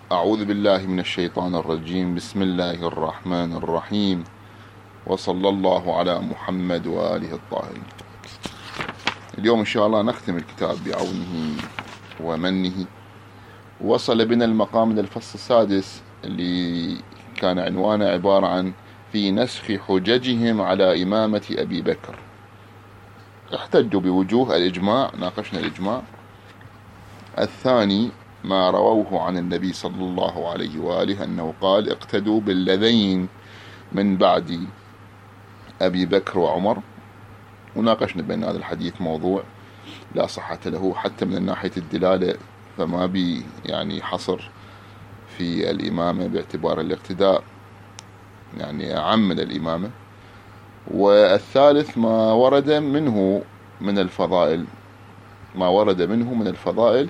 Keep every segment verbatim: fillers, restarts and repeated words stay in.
أعوذ بالله من الشيطان الرجيم. بسم الله الرحمن الرحيم، وصلى الله على محمد وآله الطاهرين. اليوم إن شاء الله نختم الكتاب بعونه ومنه. وصل بنا المقام للفصل السادس اللي كان عنوانه عبارة عن في نسخ حججهم على إمامة أبي بكر. احتجوا بوجوه الإجماع، ناقشنا الإجماع. الثاني ما رووه عن النبي صلى الله عليه وآله أنه قال اقتدوا بالذين من بعد أبي بكر وعمر. وناقشنا بأن هذا الحديث موضوع لا صحة له حتى من ناحية الدلالة، فما بي يعني حصر في الإمامة باعتبار الاقتداء يعني أعم من الإمامة. والثالث ما ورد منه من الفضائل ما ورد منه من الفضائل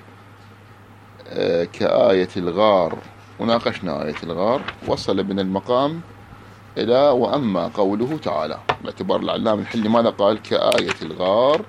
كآية الغار. وناقشنا آية الغار. وصل بنا المقام إلى وأما قوله تعالى، باعتبار العلامة الحلي ماذا قال؟ كآية الغار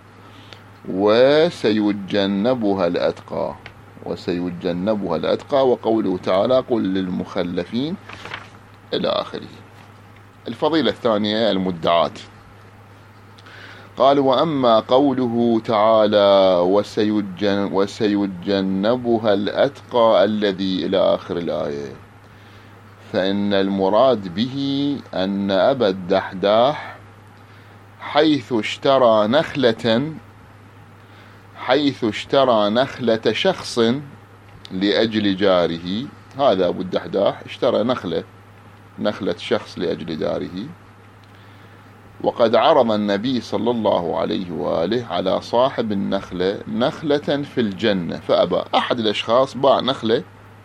وسيجنبها الأتقى وسيجنبها الأتقى وقوله تعالى قل للمخلفين إلى آخره. الفضيلة الثانية المدعات. قال وأما قوله تعالى وسيجن وسيجنبها الأتقى الذي إلى آخر الآية، فإن المراد به أن أبا الدحداح حيث اشترى نخلة حيث اشترى نخلة شخص لأجل جاره. هذا أبو الدحداح اشترى نخلة نخلة شخص لأجل داره، وقد عرض النبي صلى الله عليه وآله على صاحب النخلة نخلة في الجنة فأبى. أحد الأشخاص باع نخلة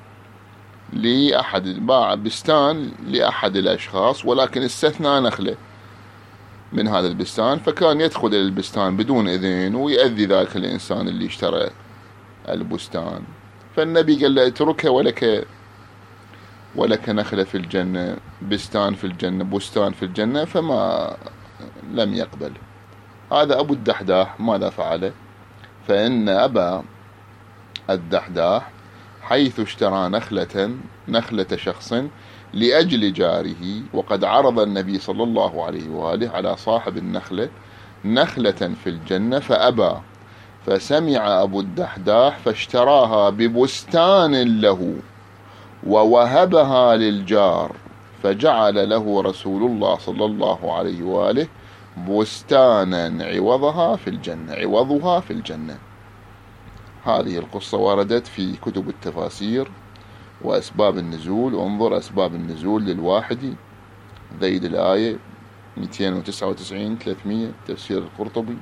لأحد باع بستان لأحد الأشخاص، ولكن استثنى نخلة من هذا البستان، فكان يدخل إلى البستان بدون إذن ويؤذي ذلك الإنسان اللي اشترى البستان. فالنبي قال له اتركها ولك ولك نخلة في الجنة، بستان في الجنة، بستان في الجنة، فما لم يقبل. هذا أبو الدحداح ماذا فعل؟ فإن أبا الدحداح حيث اشترى نخلة نخلة شخص لأجل جاره، وقد عرض النبي صلى الله عليه وآله على صاحب النخلة نخلة في الجنة فأبى، فسمع أبو الدحداح فاشتراها ببستان له ووهبها للجار، فجعل له رسول الله صلى الله عليه وآله بستانا عوضها في الجنة عوضها في الجنة. هذه القصة وردت في كتب التفاسير وأسباب النزول. انظر أسباب النزول للواحدي ذيد الآية مئتين وتسعة وتسعين ثلاثمئة تفسير القرطبي،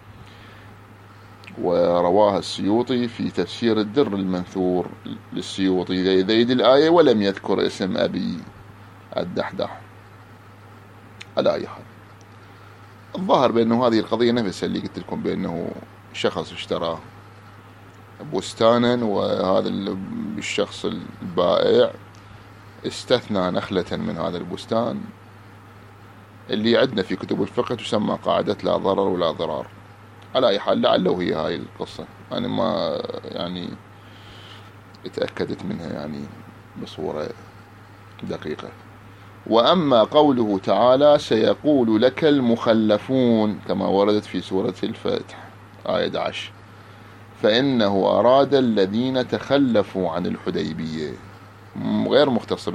ورواها السيوطي في تفسير الدر المنثور للسيوطي ذيد الآية، ولم يذكر اسم أبي الدحداح. على أي حال، الظاهر بأنه هذه القضية نفسها اللي قلت لكم بأنه شخص اشترى بستانا، وهذا الشخص البائع استثنى نخلة من هذا البستان اللي عندنا في كتب الفقه تسمى قاعدة لا ضرر ولا ضرار. على أي حال، لعله هي هاي القصة، أنا ما يعني اتأكدت منها يعني بصورة دقيقة. وأما قوله تعالى سيقول لك المخلفون كما وردت في سورة الفاتح آية عشر، فإنه أراد الذين تخلفوا عن الحديبية، غير مختص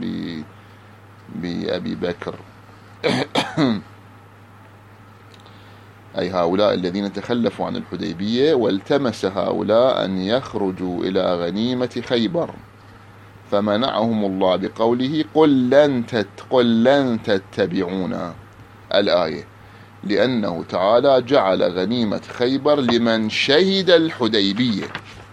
بأبي بكر أي هؤلاء الذين تخلفوا عن الحديبية، والتمس هؤلاء أن يخرجوا إلى غنيمة خيبر فمنعهم الله بقوله قل لن تت قل لن تتبعونا الآية، لأنه تعالى جعل غنيمة خيبر لمن شهد الحديبية،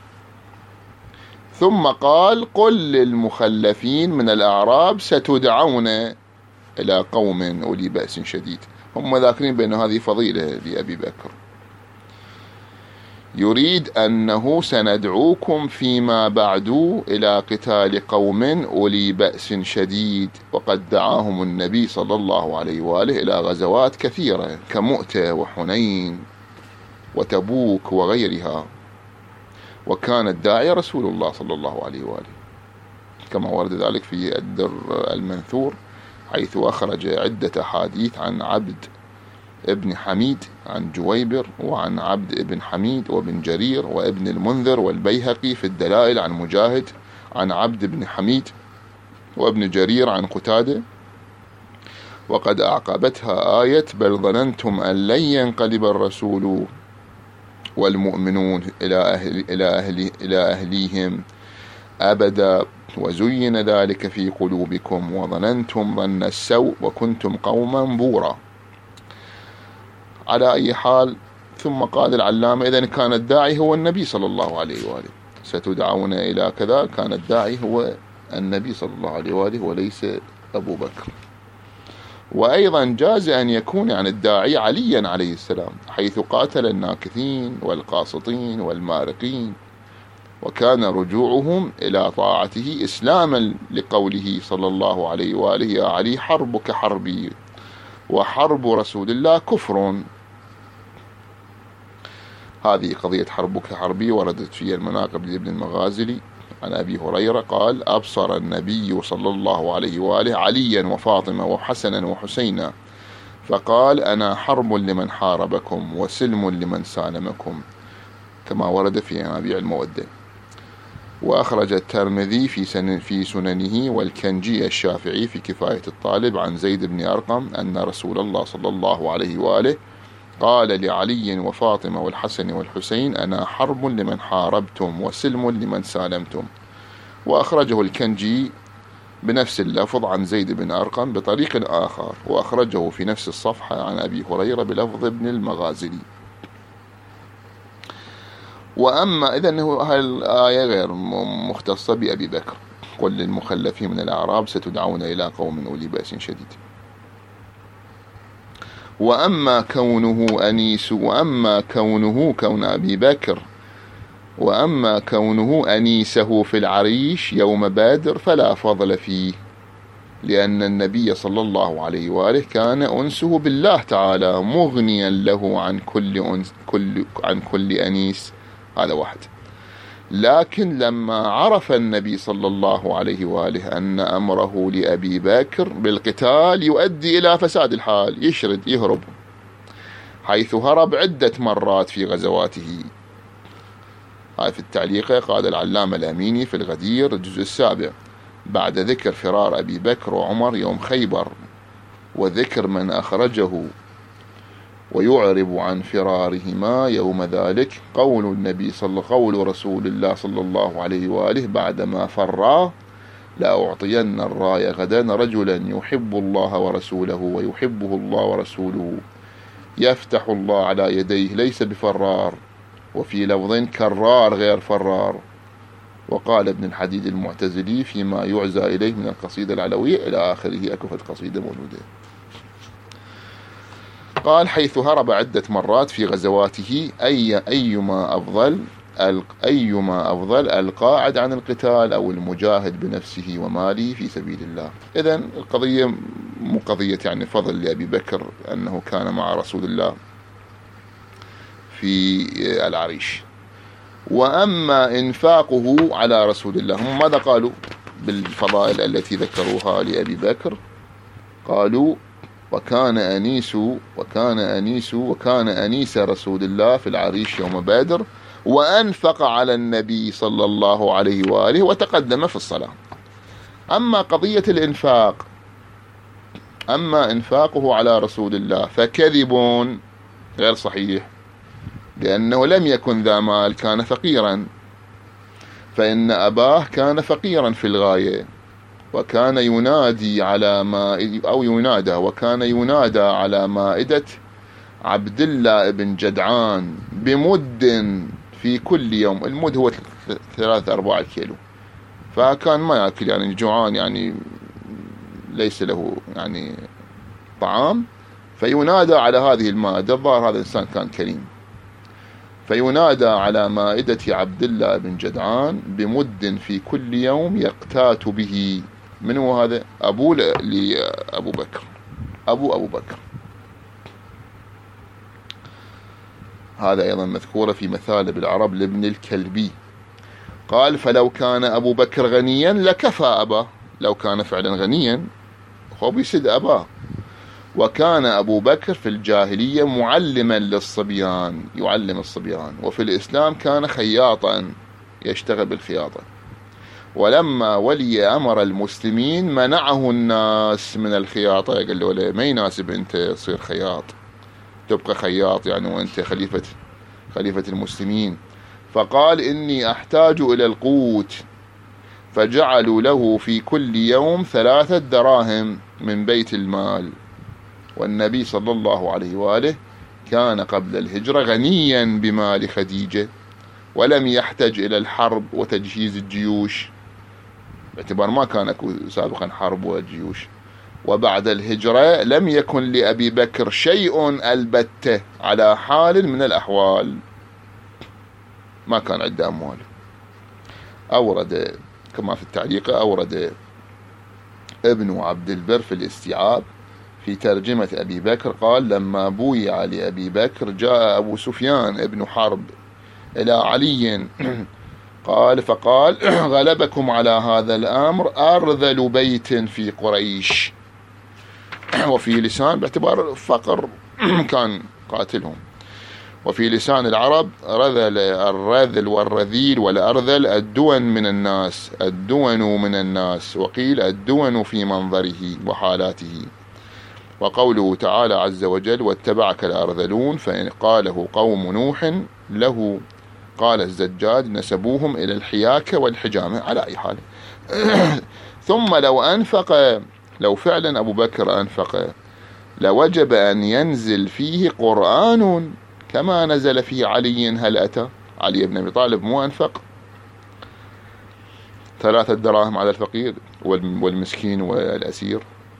ثم قال قل للمخلفين من الأعراب ستدعون إلى قوم أولي بأس شديد. هم ذاكرين بأن هذه فضيلة لأبي بكر، يريد أنه سندعوكم فيما بعد إلى قتال قوم أولي بأس شديد، وقد دعاهم النبي صلى الله عليه وآله إلى غزوات كثيرة كمؤتة وحنين وتبوك وغيرها، وكان الداعي رسول الله صلى الله عليه وآله. كما ورد ذلك في الدر المنثور، حيث أخرج عدة أحاديث عن عبد ابن حميد عن جويبر، وعن عبد ابن حميد وابن جرير وابن المنذر والبيهقي في الدلائل عن مجاهد عن عبد ابن حميد وابن جرير عن قتادة، وقد أعقبتها آية بل ظننتم أن لن ينقلب الرسول والمؤمنون إلى أهل إلى أهل إلى أهليهم أبدا وزين ذلك في قلوبكم وظننتم ظن السوء وكنتم قوما بورا. على أي حال، ثم قال العلامة: إذن كان الداعي هو النبي صلى الله عليه وآله، ستدعون إلى كذا، كان الداعي هو النبي صلى الله عليه وآله وليس أبو بكر. وأيضا جاز أن يكون عن الداعي عليا عليه السلام، حيث قاتل الناكثين والقاسطين والمارقين، وكان رجوعهم إلى طاعته إسلاما لقوله صلى الله عليه وآله: يا علي حربك حربي وحرب رسول الله كفر. هذه قضية حربك حربي وردت في المناقب لابن المغازلي عن أبي هريرة قال: أبصر النبي صلى الله عليه وآله عليا وفاطمة وحسنا وحسينا فقال: أنا حرب لمن حاربكم وسلم لمن سالمكم، كما ورد في منابع المودة. وأخرج الترمذي في سن في سننه والكنجي الشافعي في كفاية الطالب عن زيد بن أرقم أن رسول الله صلى الله عليه وآله قال لعلي وفاطمة والحسن والحسين: أنا حرب لمن حاربتم وسلم لمن سالمتم. وأخرجه الكنجي بنفس اللفظ عن زيد بن أرقم بطريق آخر، وأخرجه في نفس الصفحة عن أبي هريرة بلفظ ابن المغازلي. وأما إذن هذه الآية غير مختصة بأبي بكر: قل للمخلفين من الأعراب ستدعون إلى قوم أولي بأس شديد. وأما كونه أنيس وأما كونه كون أبي بكر وأما كونه أنيسه في العريش يوم بدر فلا فضل فيه، لأن النبي صلى الله عليه وآله كان أنسه بالله تعالى مغنيا له عن كل أنس كل عن كل أنيس. هذا واحد. لكن لما عرف النبي صلى الله عليه وآله أن أمره لأبي بكر بالقتال يؤدي إلى فساد الحال، يشرد يهرب، حيث هرب عدة مرات في غزواته. هاي في التعليق قال العلامة الأميني في الغدير الجزء السابع بعد ذكر فرار أبي بكر وعمر يوم خيبر وذكر من أخرجه ويعرب عن فرارهما يوم ذلك قول النبي صلى قول رسول الله صلى الله عليه وآله بعدما فرا: لأعطين الراية غدا رجلا يحب الله ورسوله ويحبه الله ورسوله يفتح الله على يديه ليس بفرار، وفي لفظ كرار غير فرار. وقال ابن الحديد المعتزلي فيما يعزى إليه من القصيدة العلوية إلى آخره. أكفت قصيدة موجودة. قال: حيث هرب عدة مرات في غزواته أي أيما أفضل أيما أفضل القاعد عن القتال أو المجاهد بنفسه وماله في سبيل الله. إذن القضية مو قضية يعني فضل لأبي بكر أنه كان مع رسول الله في العريش. وأما إنفاقه على رسول الله، هم ماذا قالوا بالفضائل التي ذكروها لأبي بكر؟ قالوا: وكان أنيس وكان أنيس وكان أنيس رسول الله في العريش يوم بدر وأنفق على النبي صلى الله عليه وآله وتقدم في الصلاة. أما قضية الإنفاق أما إنفاقه على رسول الله فكذب غير صحيح، لأنه لم يكن ذا مال، كان فقيرا، فإن أباه كان فقيرا في الغاية، وكان ينادي على ما أو ينادى وكان ينادى على مائدة عبد الله بن جدعان بمد في كل يوم. المد هو ثلاثة أربعة كيلو، فكان ما يأكل، يعني جوعان، يعني ليس له يعني طعام، فينادى على هذه المائدة. الظاهر هذا الإنسان كان كريم، فينادى على مائدة عبد الله بن جدعان بمد في كل يوم يقتات به. من هو هذا؟ أبو لأبو بكر، أبو أبو بكر. هذا أيضا مذكورة في مثالب العرب لابن الكلبي. قال فلو كان أبو بكر غنيا لكفى أباه، لو كان فعلا غنيا هو بيسد أباه. وكان أبو بكر في الجاهلية معلما للصبيان، يعلم الصبيان، وفي الإسلام كان خياطا يشتغل بالخياطة. ولما ولي أمر المسلمين منعه الناس من الخياطة، قال له ما يناسب أنت تصير خياط، تبقى خياط يعني وأنت خليفة خليفة المسلمين. فقال إني أحتاج إلى القوت، فجعلوا له في كل يوم ثلاثة دراهم من بيت المال. والنبي صلى الله عليه وآله كان قبل الهجرة غنيا بمال خديجة، ولم يحتج إلى الحرب وتجهيز الجيوش، باعتبار ما كان سابقا حرب وجيوش. وبعد الهجرة لم يكن لأبي بكر شيء البتة على حال من الأحوال، ما كان عنده أموال. أورد كما في التعليق، أورد ابن عبد البر في الاستيعاب في ترجمة أبي بكر قال لما بويع لأبي بكر جاء أبو سفيان ابن حرب إلى علي قال فقال غلبكم على هذا الأمر أرذل بيت في قريش. وفي لسان باعتبار فقر كان قاتلهم. وفي لسان العرب رذل الرذل والرذيل والأرذل الدون من الناس، الدون من الناس، وقيل الدون في منظره وحالاته. وقوله تعالى عز وجل واتبعك الأرذلون، فإن قاله قوم نوح له قال الزجاج نسبوهم إلى الحياكة والحجامة على أي حال. ثم لو أنفق، لو فعلا أبو بكر أنفق لوجب أن ينزل فيه قرآن كما نزل في علي. هل أتى علي بن أبي طالب مو أنفق ثلاثة دراهم على الفقير والمسكين والأسير؟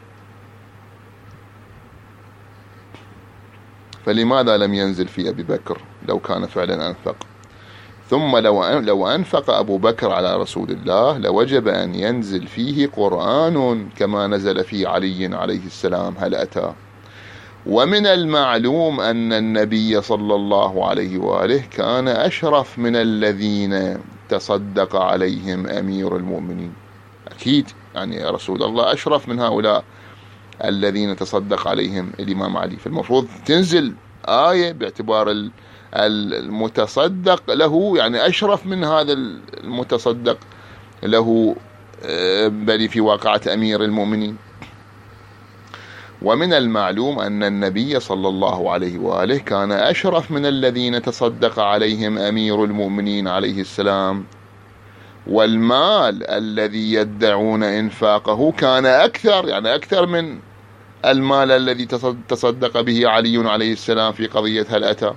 فلماذا لم ينزل في أبي بكر لو كان فعلا أنفق؟ ثم لو لو أنفق أبو بكر على رسول الله لوجب أن ينزل فيه قرآن كما نزل في علي عليه السلام. هل أتى؟ ومن المعلوم أن النبي صلى الله عليه وآله كان أشرف من الذين تصدق عليهم أمير المؤمنين. أكيد يعني رسول الله أشرف من هؤلاء الذين تصدق عليهم الإمام علي. فالمفروض تنزل آية باعتبار المتصدق له يعني أشرف من هذا المتصدق له بل في واقعة أمير المؤمنين. ومن المعلوم أن النبي صلى الله عليه وآله كان أشرف من الذين تصدق عليهم أمير المؤمنين عليه السلام، والمال الذي يدعون إنفاقه كان أكثر يعني أكثر من المال الذي تصدق به علي عليه السلام في قضية هل أتى.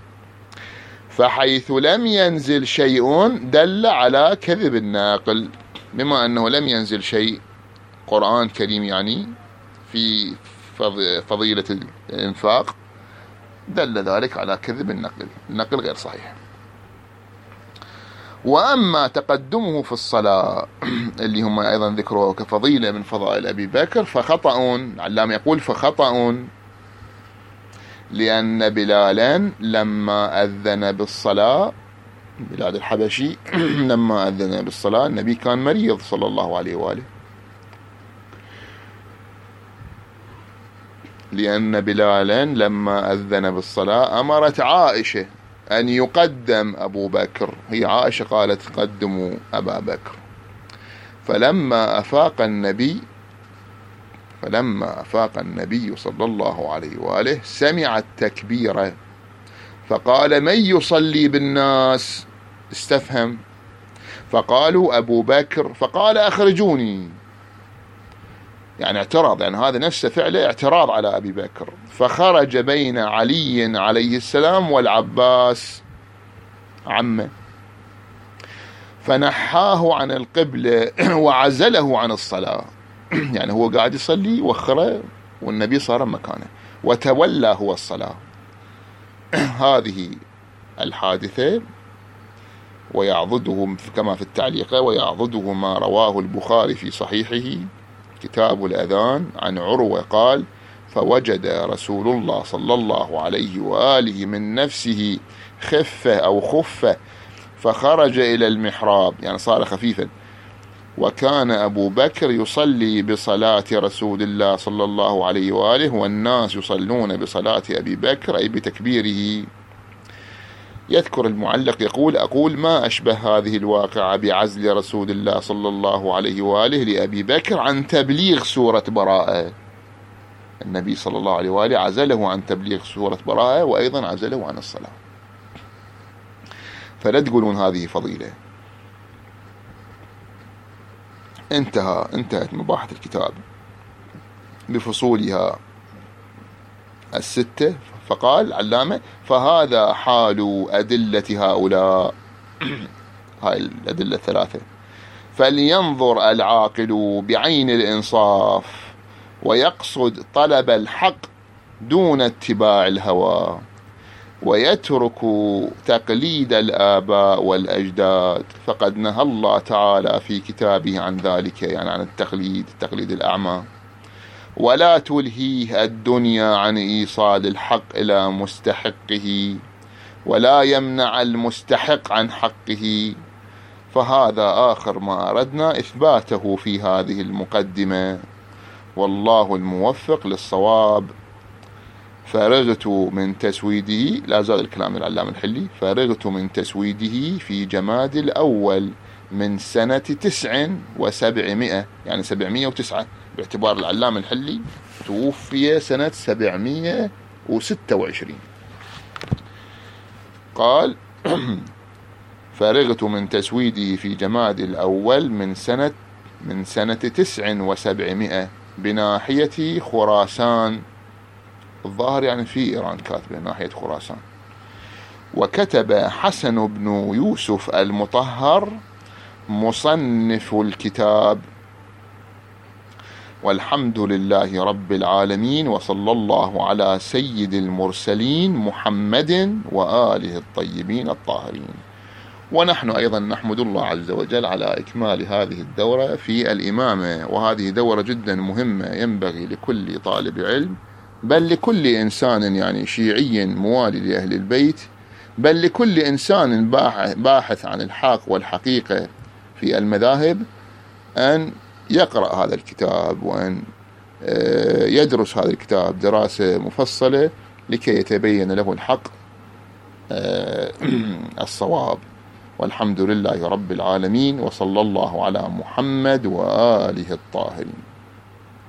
فحيث لم ينزل شيء دل على كذب الناقل، بما أنه لم ينزل شيء قرآن كريم يعني في فضيلة الإنفاق دل ذلك على كذب النقل، النقل غير صحيح. وأما تقدمه في الصلاة اللي هم أيضا ذكروه كفضيلة من فضائل أبي بكر فخطأ، العلام يقول فخطأ، لأن بلالا لما أذن بالصلاة، بلال الحبشي لما أذن بالصلاة النبي كان مريض صلى الله عليه وآله، لأن بلالا لما أذن بالصلاة أمرت عائشة أن يقدم أبو بكر، هي عائشة قالت قدموا أبا بكر. فلما أفاق النبي فلما أفاق النبي صلى الله عليه وآله سمع التكبير فقال من يصلي بالناس؟ استفهم، فقالوا أبو بكر، فقال أخرجوني، يعني اعتراض، يعني هذا نفسه فعله اعتراض على أبي بكر. فخرج بين علي عليه السلام والعباس عمه فنحاه عن القبلة وعزله عن الصلاة، يعني هو قاعد يصلي وخره والنبي صار مكانه وتولى هو الصلاة. هذه الحادثة ويعضده كما في التعليق ويعضده ما رواه البخاري في صحيحه كتاب الأذان عن عروة قال فوجد رسول الله صلى الله عليه وآله من نفسه خفة أو خفة فخرج إلى المحراب، يعني صار خفيفا. وكان أبو بكر يصلي بصلاة رسول الله صلى الله عليه وآله والناس يصلون بصلاة أبي بكر، أي بتكبيره. يذكر المعلق يقول: أقول ما أشبه هذه الواقعة بعزل رسول الله صلى الله عليه وآله لأبي بكر عن تبليغ سورة براءة. النبي صلى الله عليه وآله عزله عن تبليغ سورة براءة، وأيضا عزله عن الصلاة. فلا تقولون هذه فضيلة. انتهى انتهت مباحث الكتاب بفصولها الستة. فقال العلامة: فهذا حال أدلة هؤلاء، هاي الأدلة الثلاثة. فلينظر العاقل بعين الإنصاف ويقصد طلب الحق دون اتباع الهوى، ويترك تقليد الآباء والأجداد، فقد نهى الله تعالى في كتابه عن ذلك، يعني عن التقليد، التقليد الأعمى. ولا تلهيه الدنيا عن إيصال الحق إلى مستحقه، ولا يمنع المستحق عن حقه. فهذا آخر ما أردنا إثباته في هذه المقدمة، والله الموفق للصواب. فرغت من تسويده، لا زال الكلام العلامة الحلي: فرغت من تسويده في جماد الأول من سنة تسع وسبعمائة، يعني سبعمائة وتسعة، باعتبار العلامة الحلي توفي سنة سبعمائة وستة وعشرين. قال: فرغت من تسويده في جماد الأول من سنة من سنة تسع وسبعمائة بناحية خراسان، الظاهر يعني في إيران كاتبه ناحية خراسان. وكتب حسن بن يوسف المطهر مصنف الكتاب. والحمد لله رب العالمين، وصلى الله على سيد المرسلين محمد وآله الطيبين الطاهرين. ونحن أيضا نحمد الله عز وجل على إكمال هذه الدورة في الإمامة، وهذه دورة جدا مهمة ينبغي لكل طالب علم، بل لكل إنسان يعني شيعي موالي لأهل البيت، بل لكل إنسان باحث عن الحق والحقيقة في المذاهب، أن يقرأ هذا الكتاب وأن يدرس هذا الكتاب دراسة مفصلة لكي يتبين له الحق الصواب. والحمد لله رب العالمين، وصلى الله على محمد وآله الطاهرين.